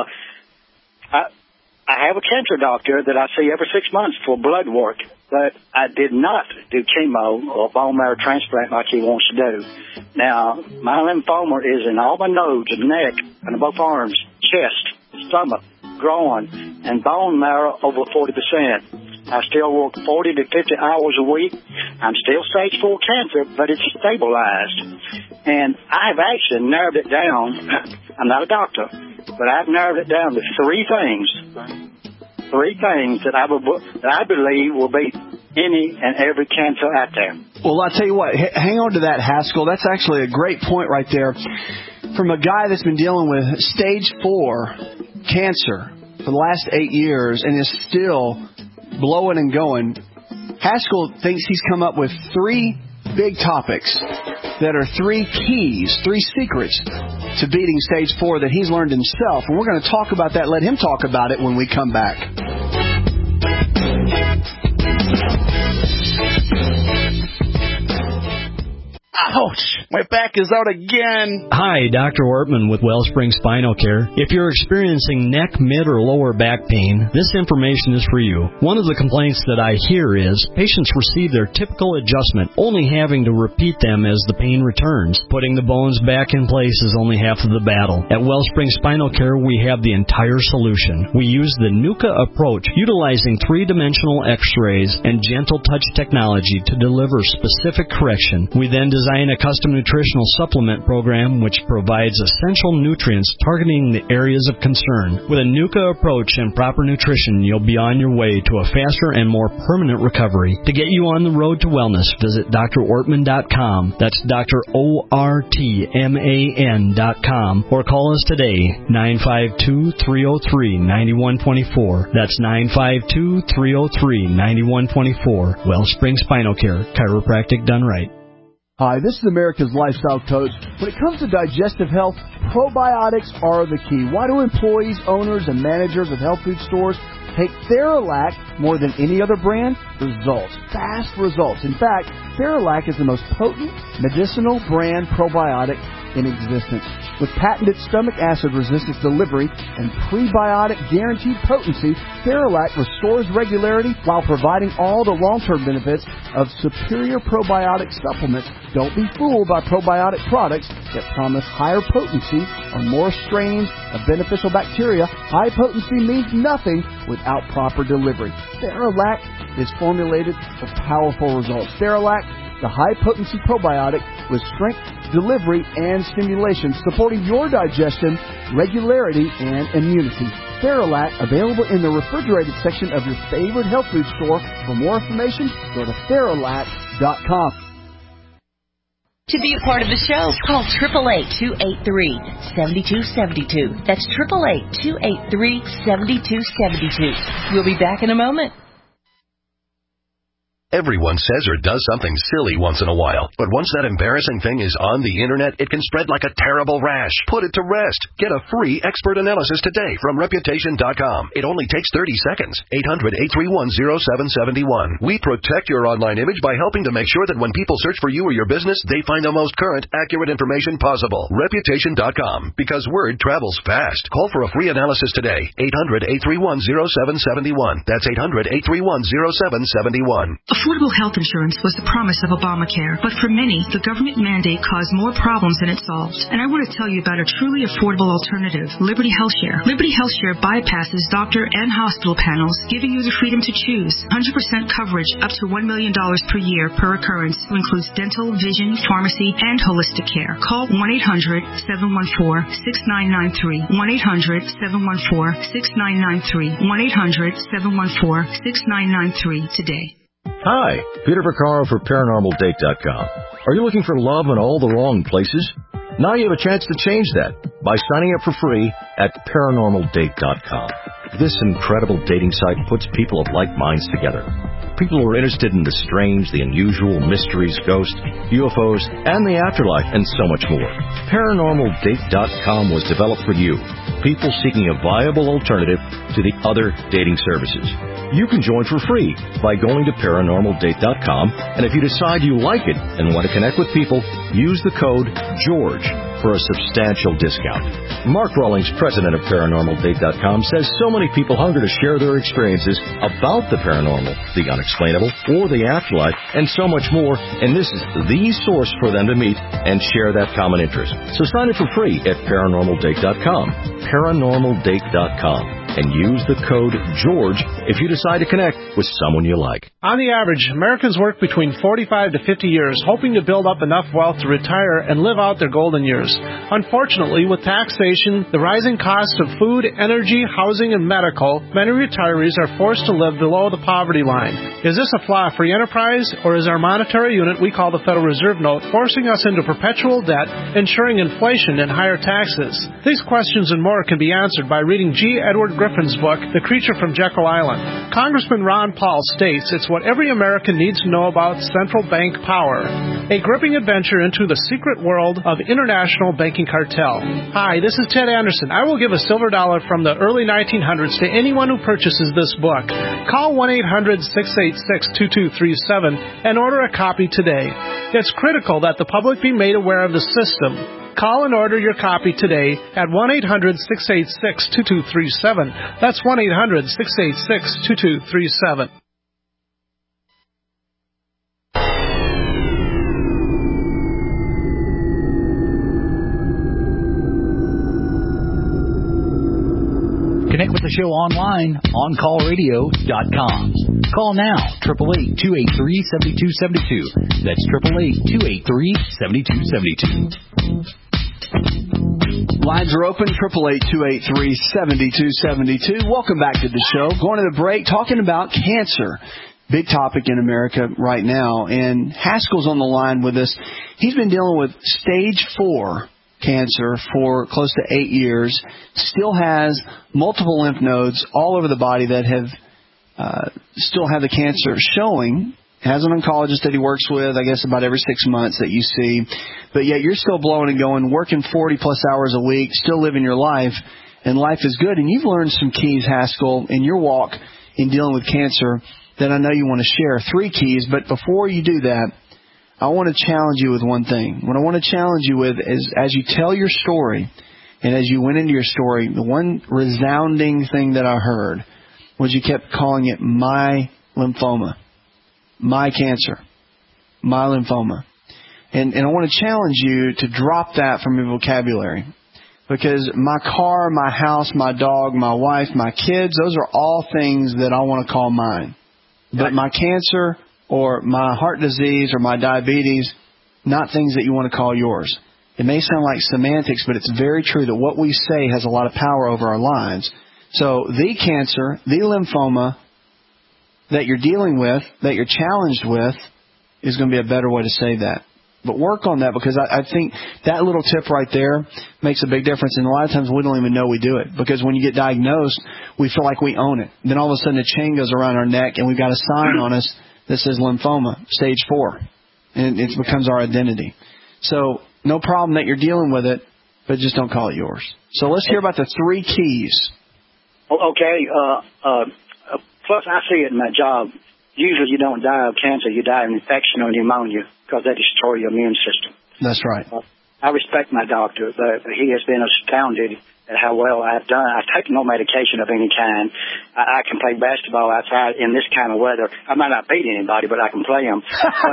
I. I have a cancer doctor that I see every six months for blood work, but I did not do chemo or bone marrow transplant like he wants to do. Now, my lymphoma is in all my nodes, the neck, and both arms, chest, stomach, groin, and bone marrow over forty percent. I still work forty to fifty hours a week. I'm still stage four cancer, but it's stabilized. And I've actually narrowed it down. I'm not a doctor, but I've narrowed it down to three things. Three things that I, will, that I believe will beat any and every cancer out there. Well, I'll tell you what, h- hang on to that, Haskell. That's actually a great point right there. From a guy that's been dealing with stage four cancer for the last eight years and is still blowing and going, Haskell thinks he's come up with three big topics that are three keys, three secrets to beating stage four that he's learned himself. And we're going to talk about that, let him talk about it when we come back. Ouch! My back is out again. Hi, Doctor Ortman with Wellspring Spinal Care. If you're experiencing neck, mid, or lower back pain, this information is for you. One of the complaints that I hear is patients receive their typical adjustment, only having to repeat them as the pain returns. Putting the bones back in place is only half of the battle. At Wellspring Spinal Care, we have the entire solution. We use the NUCA approach, utilizing three-dimensional x-rays and gentle touch technology to deliver specific correction. We then design a custom nutritional supplement program which provides essential nutrients targeting the areas of concern. With a NUCA approach and proper nutrition, you'll be on your way to a faster and more permanent recovery. To get you on the road to wellness, visit D R ortman dot com. That's Doctor O R T M A N dot com. Or call us today, nine five two, three oh three, nine one two four. That's nine five two, three oh three, nine one two four. Wellspring Spinal Care, chiropractic done right. Hi, this is America's Lifestyle Coach. When it comes to digestive health, probiotics are the key. Why do employees, owners, and managers of health food stores take Theralac more than any other brand? Results. Fast results. In fact, Theralac is the most potent medicinal brand probiotic in existence. With patented stomach acid resistance delivery and prebiotic guaranteed potency, Theralac restores regularity while providing all the long-term benefits of superior probiotic supplements. Don't be fooled by probiotic products that promise higher potency or more strains of beneficial bacteria. High potency means nothing without proper delivery. Theralac is formulated for powerful results. Theralac, the high-potency probiotic with strength, delivery, and stimulation, supporting your digestion, regularity, and immunity. Theralac, available in the refrigerated section of your favorite health food store. For more information, go to Theralac dot com. To be a part of the show, call eight eight eight, two eight three, seven two seven two. That's eight eight eight, two eight three, seven two seven two. We'll be back in a moment. Everyone says or does something silly once in a while, but once that embarrassing thing is on the internet, it can spread like a terrible rash. Put it to rest. Get a free expert analysis today from Reputation dot com. It only takes thirty seconds. eight hundred, eight three one, oh seven seven one. We protect your online image by helping to make sure that when people search for you or your business, they find the most current, accurate information possible. Reputation dot com, because word travels fast. Call for a free analysis today. eight hundred, eight three one, oh seven seven one. That's eight hundred, eight three one, oh seven seven one. Affordable health insurance was the promise of Obamacare, but for many, the government mandate caused more problems than it solved. And I want to tell you about a truly affordable alternative, Liberty HealthShare. Liberty HealthShare bypasses doctor and hospital panels, giving you the freedom to choose. one hundred percent coverage up to one million dollars per year per occurrence, who includes dental, vision, pharmacy, and holistic care. Call one eight hundred, seven one four, six nine nine three. one eight hundred, seven one four, six nine nine three. one eight hundred, seven one four, six nine nine three today. Hi, Peter Vaccaro for Paranormal Date dot com. Are you looking for love in all the wrong places? Now you have a chance to change that by signing up for free at Paranormal Date dot com. This incredible dating site puts people of like minds together. People who are interested in the strange, the unusual, mysteries, ghosts, U F Os, and the afterlife, and so much more. Paranormal Date dot com was developed for you, people seeking a viable alternative to the other dating services. You can join for free by going to Paranormal Date dot com, and if you decide you like it and want to connect with people, use the code GEORGE for a substantial discount. Mark Rawlings, president of Paranormal Date dot com, says so many people hunger to share their experiences about the paranormal, the unexplainable, or the afterlife, and so much more, and this is the source for them to meet and share that common interest. So sign up for free at Paranormal Date dot com, Paranormal Date dot com, and use the code GEORGE if you decide to connect with someone you like. On the average, Americans work between forty-five to fifty years, hoping to build up enough wealth to retire and live out their golden years. Unfortunately, with taxation, the rising cost of food, energy, housing, and medical, many retirees are forced to live below the poverty line. Is this a flaw free enterprise, or is our monetary unit we call the Federal Reserve Note forcing us into perpetual debt, ensuring inflation and higher taxes? These questions and more can be answered by reading G. Edward Griffin Griffin's book, The Creature from Jekyll Island. Congressman Ron Paul states it's what every American needs to know about central bank power, a gripping adventure into the secret world of international banking cartel. Hi, this is Ted Anderson. I will give a silver dollar from the early nineteen hundreds to anyone who purchases this book. Call one eight hundred, six eight six, two two three seven and order a copy today. It's critical that the public be made aware of the system. Call and order your copy today at one eight hundred, six eight six, two two three seven. That's one eight hundred, six eight six, two two three seven. Connect with the show online, on call radio dot com. Call now, eight eight eight, two eight three, seven two seven two. That's eight eight eight, two eight three, seven two seven two. Lines are open, eight eight eight, two eight three, seven two seven two. Welcome back to the show. Going to the break, talking about cancer. Big topic in America right now. And Haskell's on the line with us. He's been dealing with stage four cancer for close to eight years, still has multiple lymph nodes all over the body that have uh, still have the cancer showing. Has an oncologist that he works with, I guess, about every six months that you see. But yet you're still blowing and going, working forty plus hours a week, still living your life, and life is good. And you've learned some keys, Haskell, in your walk in dealing with cancer that I know you want to share. Three keys, but before you do that, I want to challenge you with one thing. What I want to challenge you with is, as you tell your story, and as you went into your story, the one resounding thing that I heard was you kept calling it my lymphoma, my cancer, my lymphoma. And, and I want to challenge you to drop that from your vocabulary. Because my car, my house, my dog, my wife, my kids, those are all things that I want to call mine. But my cancer or my heart disease or my diabetes, not things that you want to call yours. It may sound like semantics, but it's very true that what we say has a lot of power over our lives. So the cancer, the lymphoma that you're dealing with, that you're challenged with, is going to be a better way to say that. But work on that, because I, I think that little tip right there makes a big difference. And a lot of times we don't even know we do it, because when you get diagnosed, we feel like we own it. Then all of a sudden a chain goes around our neck and we've got a sign on us that says lymphoma, stage four. And it becomes our identity. So no problem that you're dealing with it, but just don't call it yours. So let's hear about the three keys. Okay. Uh, uh, plus, I see it in my job. Usually you don't die of cancer. You die of infection or pneumonia, because they destroy your immune system. That's right. Uh, I respect my doctor, but he has been astounded at how well I've done. I take no medication of any kind. I, I can play basketball outside in this kind of weather. I might not beat anybody, but I can play them.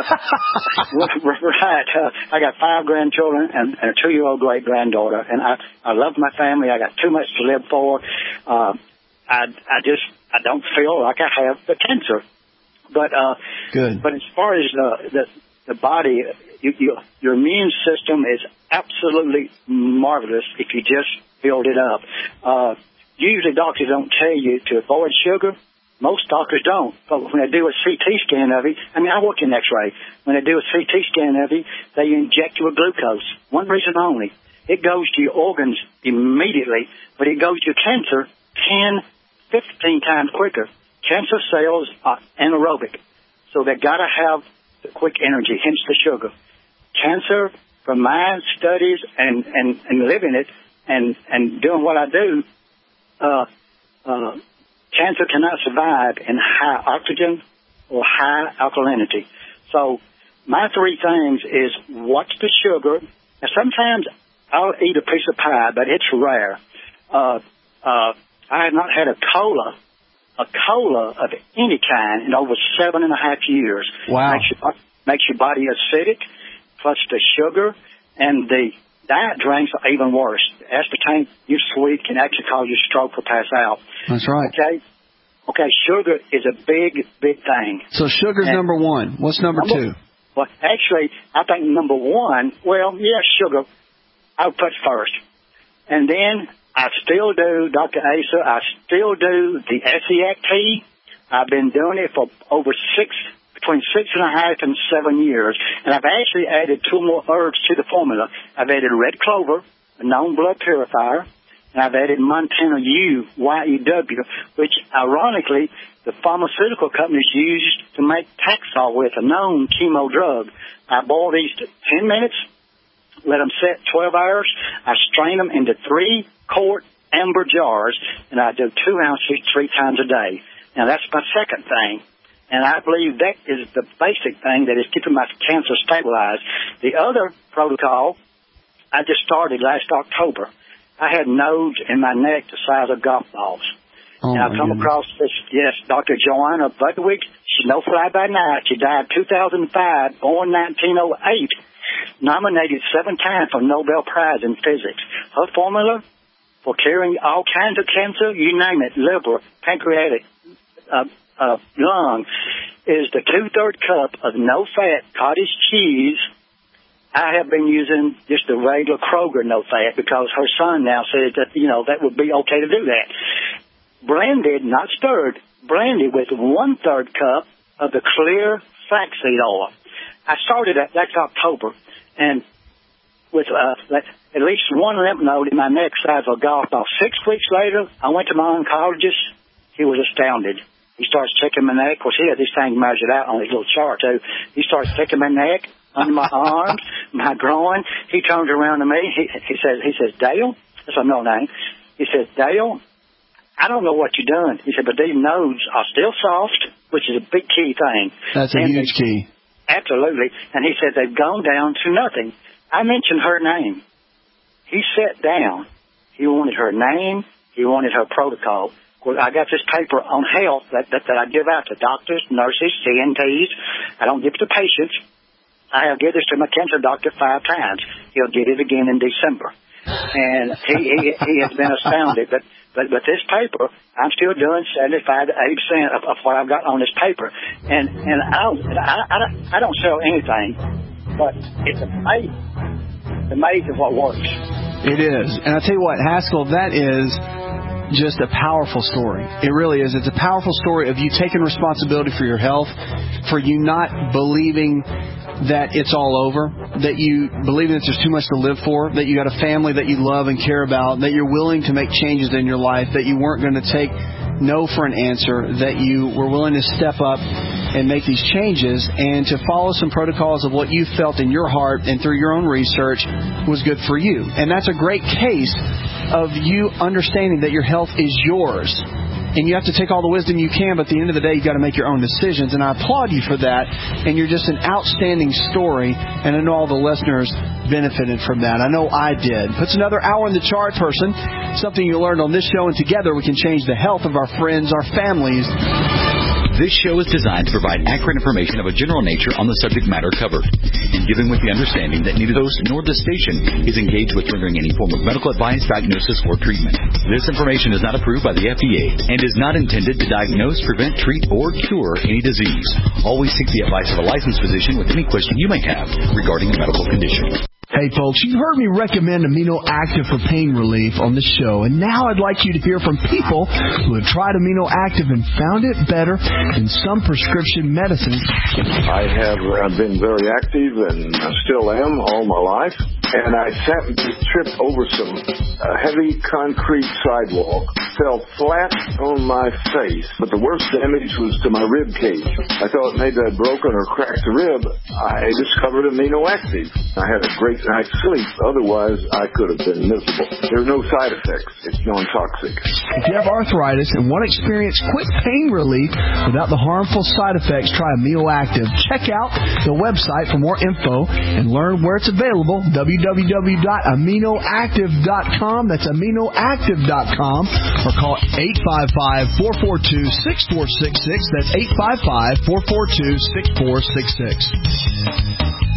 uh, right. Uh, I got five grandchildren and, and a two-year-old great-granddaughter, and I, I love my family. I got too much to live for. Uh, I, I just I don't feel like I have the cancer. But uh, Good. But as far as uh, the the body, you, you, your immune system is absolutely marvelous if you just build it up. Uh, usually doctors don't tell you to avoid sugar. Most doctors don't. But when they do a C T scan of you, I mean, I work in X-ray. When they do a C T scan of you, they inject you with glucose. One reason only. It goes to your organs immediately, but it goes to cancer ten, fifteen times quicker. Cancer cells are anaerobic, so they've got to have the quick energy, hence the sugar. Cancer, from my studies and, and, and living it and, and doing what I do, uh, uh, cancer cannot survive in high oxygen or high alkalinity. So my three things is watch the sugar. And sometimes I'll eat a piece of pie, but it's rare. Uh, uh, I have not had a cola a cola of any kind in over seven and a half years. Wow. Makes your, makes your body acidic, plus the sugar, and the diet drinks are even worse. Aspartame, you sweet, can actually cause you stroke or pass out. That's right. Okay? Okay, sugar is a big, big thing. So sugar's and number one. What's number, number two? Well, actually, I think number one, well, yeah, sugar, I would put first. And then I still do, Doctor Asa, I still do the S E A C T. I've been doing it for over six, between six and a half and seven years. And I've actually added two more herbs to the formula. I've added red clover, a known blood purifier, and I've added Montana U, Y E W, which ironically the pharmaceutical companies use to make Taxol with, a known chemo drug. I boil these to ten minutes, let them set twelve hours. I strain them into three quart amber jars, and I do two ounces three times a day. Now, that's my second thing. And I believe that is the basic thing that is keeping my cancer stabilized. The other protocol I just started last October. I had nodes in my neck the size of golf balls. Oh, and I've come goodness. across this, yes, Doctor Joanna Budwig. She's no fly by night. She died two thousand five, born nineteen oh eight, nominated seven times for Nobel Prize in Physics. Her formula for curing all kinds of cancer, you name it, liver, pancreatic, uh, uh, lung, is the two-third cup of no-fat cottage cheese. I have been using just the regular Kroger no-fat because her son now says that, you know, that would be okay to do that. Blended, not stirred, blended with one-third cup of the clear flaxseed oil. I started that last October, and with uh, at least one lymph node in my neck size of a golf ball. Six weeks later, I went to my oncologist. He was astounded. He starts checking my neck. Of course, he had this thing measured out on his little chart, too. He starts checking my neck, under my arms, my groin. He turns around to me. He, he says, he says, Dale, that's my middle name. He says, Dale, I don't know what you're doing. He said, but these nodes are still soft, which is a big key thing. That's a and huge they, key. Absolutely. And he said they've gone down to nothing. I mentioned her name. He sat down. He wanted her name. He wanted her protocol. Well, I got this paper on health that, that, that I give out to doctors, nurses, C N Ts. I don't give it to patients. I'll give this to my cancer doctor five times. He'll get it again in December. And he, he, he has been astounded. But, but, but this paper, I'm still doing seventy-five to eighty percent of, of what I've got on this paper. And, and I, don't, I, I, don't, I don't sell anything, but it's amazing. It's amazing what works. It is. And I'll tell you what, Haskell, that is just a powerful story. It really is. It's a powerful story of you taking responsibility for your health, for you not believing that it's all over, that you believing that there's too much to live for, that you got a family that you love and care about, that you're willing to make changes in your life, that you weren't going to take no for an answer, that you were willing to step up and make these changes and to follow some protocols of what you felt in your heart and through your own research was good for you. And that's a great case of you understanding that your health is yours. And you have to take all the wisdom you can, but at the end of the day, you've got to make your own decisions. And I applaud you for that. And you're just an outstanding story. And I know all the listeners benefited from that. I know I did. Puts another hour in the chart, person. Something you learned on this show. And together we can change the health of our friends, our families. This show is designed to provide accurate information of a general nature on the subject matter covered, and given with the understanding that neither the host nor the station is engaged with rendering any form of medical advice, diagnosis, or treatment. This information is not approved by the F D A and is not intended to diagnose, prevent, treat, or cure any disease. Always seek the advice of a licensed physician with any question you may have regarding a medical condition. Hey, folks, you've heard me recommend Amino Active for pain relief on this show, and now I'd like you to hear from people who have tried Amino Active and found it better than some prescription medicines. I have I've been very active and I still am all my life, and I sat and tripped over some uh, heavy concrete sidewalk, fell flat on my face, but the worst damage was to my rib cage. I thought maybe I'd broken or cracked the rib. I discovered Amino Active. I had a great night's sleep. Otherwise, I could have been miserable. There are no side effects. It's non-toxic. If you have arthritis and want to experience quick pain relief without the harmful side effects, try Amino Active. Check out the website for more info and learn where it's available, w w w dot amino active dot com. That's amino active dot com. Or call eight five five, four four two, six four six six. That's eight five five, four four two, six four six six.